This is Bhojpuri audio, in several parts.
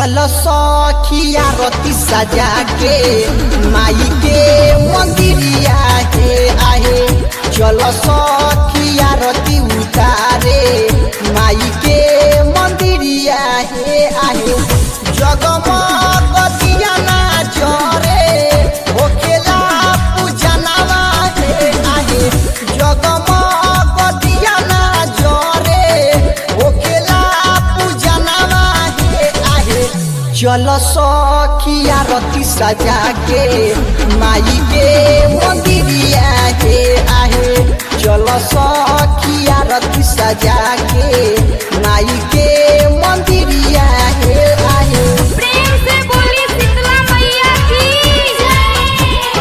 चल सखिया रति सजा के माई के मंदिरिया के आहे। चल सखिया रति उतारे माई के मंदिरिया हे आहे। जगमग दिया ना जरे होखेला पूजनवा हे आहे। जगमग दिया ना जरे होखेला पूजनवा हे आहे। चल सखिया रति सजा के माई के मंदिरिया के आहे। चल सखिया रति सजा के माई के मंदिरिया हे आहे। प्रेम से बोली शीतला मैया की जय।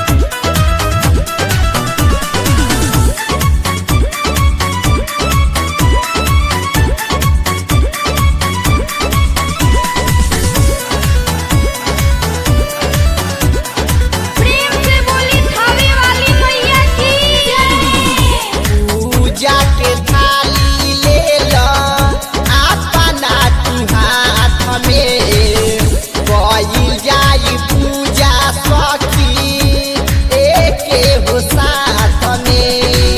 प्रेम से बोली थावे वाली मैया की जय। पूजा के थाली ले लो अपना तू हाथ में। कइल जाई पूजा सखी एके हो साथ में।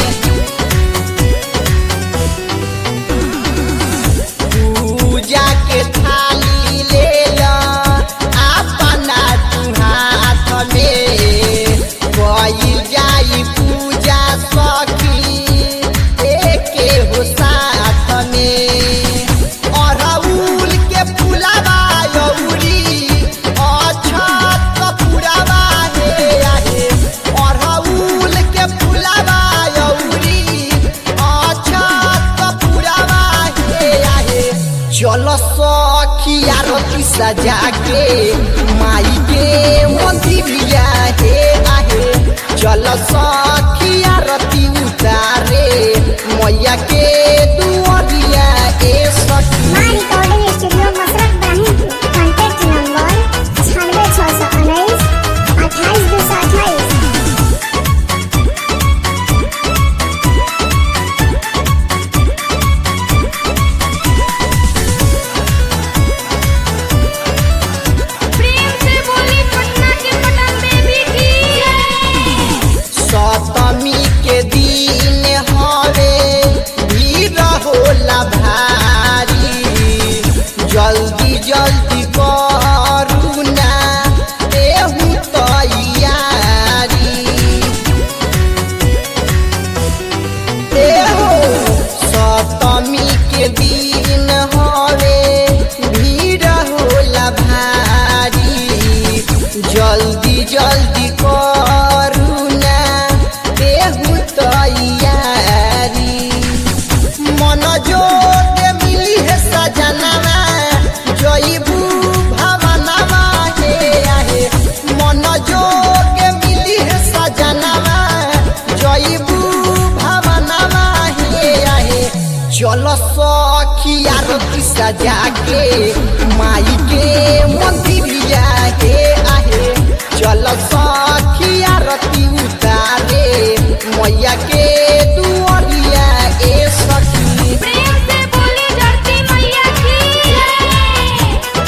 पूजा के थाली ले लो अपना तू हाथ में। कइल जाई पूजा सखी एके हो साथ में। अरहुल के फुलवा यौरी अछत कपूरवा हे आहे। अरहुल के फुलवा यौरी अछत कपूरवा हे आहे। चल सखिया रति सजा के माई के मंदिरिया हे आहे। चल सखिया रति उतारे मैया के दुआरिया ए सखी। Maa recording studio Masrat Brahmanpur. Contact number 9619 28228। प्रेम से बोली पटना के पटन देवी की जय। सप्तमी के दिन हवे भीड़ होला भारी। जल्दी जल्दी करू ना एहू तैयारी। एहो सप्तमी के दिन हवे भीड़ होला भारी। जल्दी जल्दी करू ना एहू तैयारी। मन जोग मिली है सजनवा जइबू भवनवा हे आहे। मन जोग मिली है सजनवा जइबू भवनवा हे आहे। चल सखिया रति सजा के माई के मंदिरिया हे आहे। चल सखिया रति उतारे मैया के दुआरिया ए सखी। प्रेम से बोली धरती मैया की जय।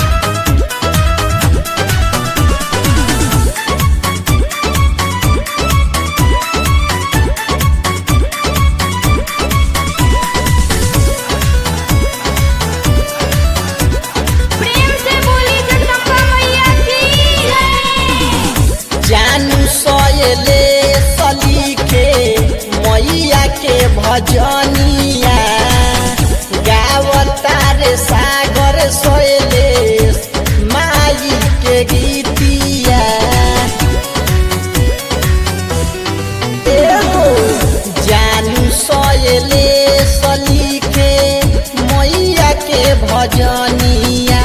प्रेम से बोली जगदम्बा मैया की जय। जानू सोयले सलीखे मैया के भजनिया। गावतारे सागर सोयले माई के गीतिया। एहो जानू सोयले सलीखे मैया के भजनिया।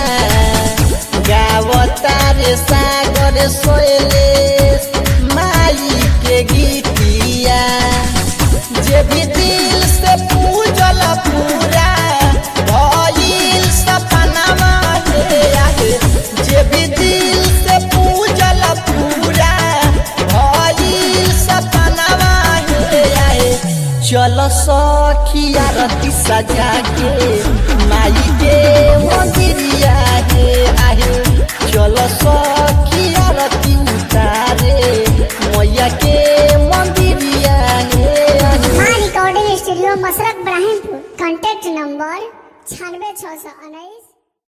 गावतारे सागर सोयले माई के गीतिया। जे भी दिल से पूजल पूरा भइल सपनावा हे आहे। जे भी दिल से पूजल पूरा भइल सपनावा हे आहे। चल सखिया रति सजा के माई के मंदिरिया हे चल सखी आरती उतारे मैया के मंदिरिया Maa recording studio Masrat Ibrahimpur, contact number 96 619